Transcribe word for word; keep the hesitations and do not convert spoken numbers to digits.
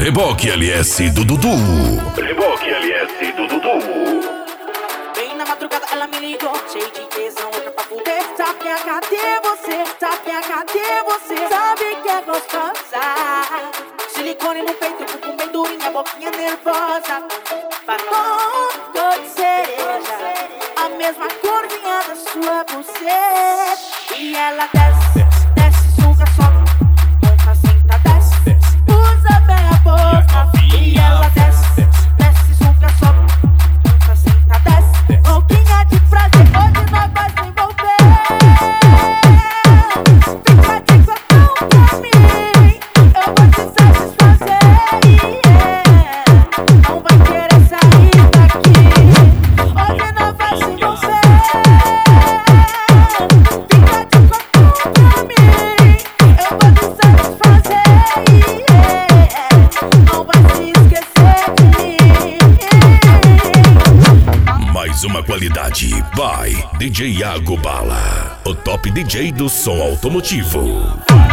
Reboque L S do Dudu. Reboque L S do Dudu. Bem na madrugada ela me ligou, cheio de tesão, outra pra fuder. Tapinha, cadê você? Tapinha, cadê você? Sabe que é gostosa. Silicone no peito, bumbum bem durinha, boquinha nervosa. Batom cor de cereja, a mesma corzinha da sua buceta. E ela desce, desce, suga, sobe, monta, senta, desce, usa bem a boca. E ela desce, desce, suga, sobe, monta, senta, desce, boquinha de prazer, hoje nós vai se envolver. Fica de cotão pra mim, eu vou te satisfazer, yeah. Não vai querer sair daqui, hoje nós vai se envolver. Fica de cotão pra mim, eu vou te satisfazer, yeah. Não vai se esquecer de mim. Mais uma qualidade. Vai, D J Iago Bala, o top D J do som automotivo.